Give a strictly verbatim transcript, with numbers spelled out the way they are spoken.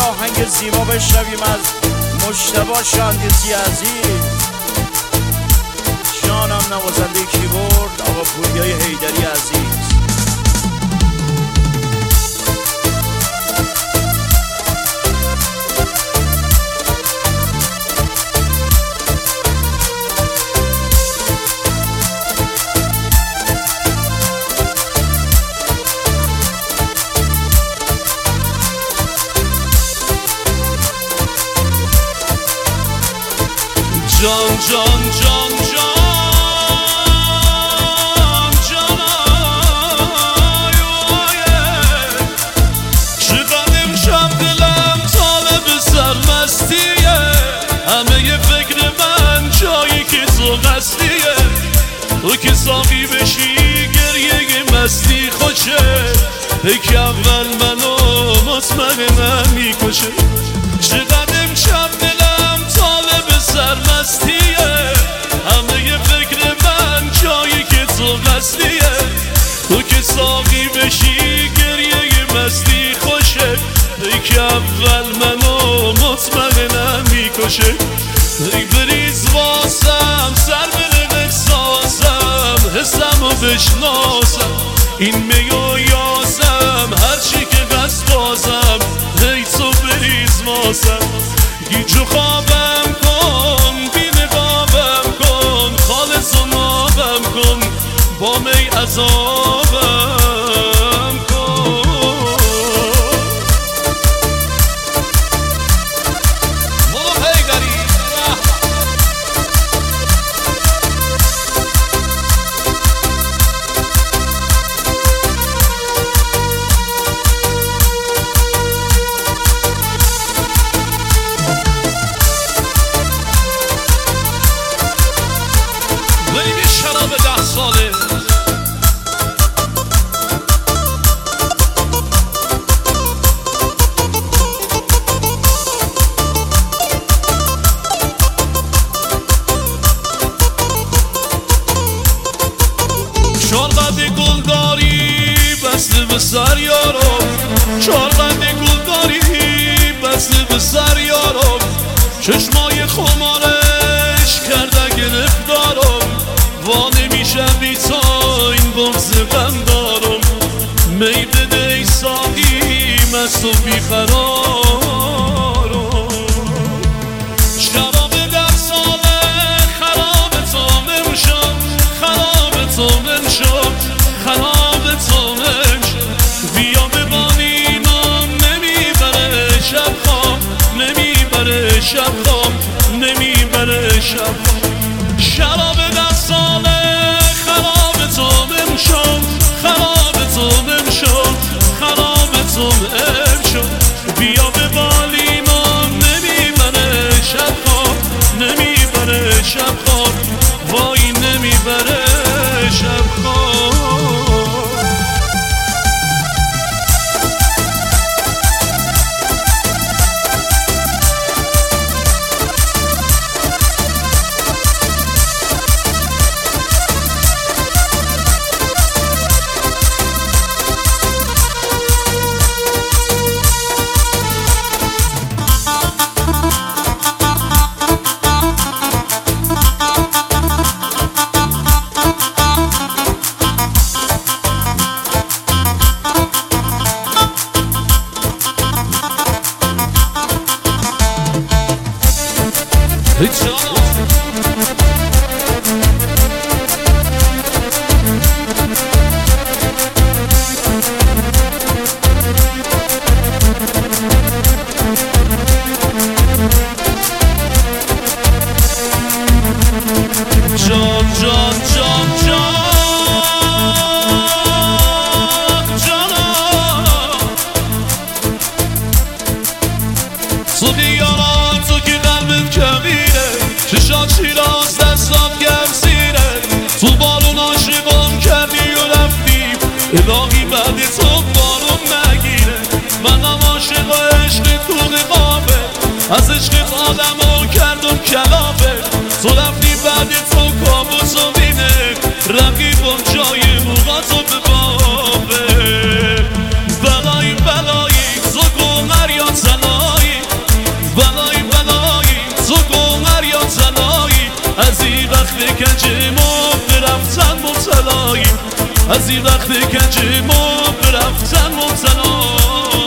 آهنگ زیبا بشنویم از مجتبی شاندیزی عزیز. جانم نوازنده کیبورد آقا پوریای حیدری عزیز. جان جان جان جان جانای چقدر امشب دلم طالب سرمستیه، همه ی فکر من جایی که تو قصدیه، تو که ساقی بشی گریه مستی خوشه، یک اول منو مطمئنم میکشه. چقدر امشب دلم طالب سرمستیه، همه ی فکر من جایی که تو قصدیه، تو که ساقی بشی گریه مستی خوشه، یک اول منو مطمئنم میکشه. ای بریز واسم سر بره بسازم، حسم و بشناسم این میو یازم، هرچی که قصد بازم ای تو بریز واسم. گیجو خوابم کن بی نقابم کن، خالص و نابم کن با می عذابم کن. مولا حیدری بریم شراب ده ساله. چارقد گلداری بسته به سر یارم، چارقد گلداری بسته به سر یارم، چشمای خمارش کرده گرفتارم، وا نمیشم بی تا این بغض غم دارم. می بده ای ساقی مست و بیقرارم، شراب ده ساله خراب تو نمیشم، خراب تو نمیشم، خراب تو نمیشم. بیا ببانینم نمیبره شب خواب، نمیبره شب خواب، نمیبره شب خواب. شراب ده ساله خراب تو نمیشم، خراب تو نمیشم، خراب تو نمیشم. بیا ببالینم نمیبره شب خواب، نمیبره شب خواب، وای نمیبره شب خواب. جان جان جان جان جانا تو دیاران تو که قلبت کبیره، چشات شیراز دستات گم سیره، تو بارون عاشقم کردی و رفتی، الهی بعد تو بارون نگیره. منم عاشق و عشق تو قابه، از عشقت آدمو کردم کلافه، تو رفتی بعد تو کابوس و بینه، رقیبم جای موقعاتو به بابه. بلایی بلایی تو گوهر یا تلایی، مبتلاییم از این وقت گنج ما رفتن مبتلاییم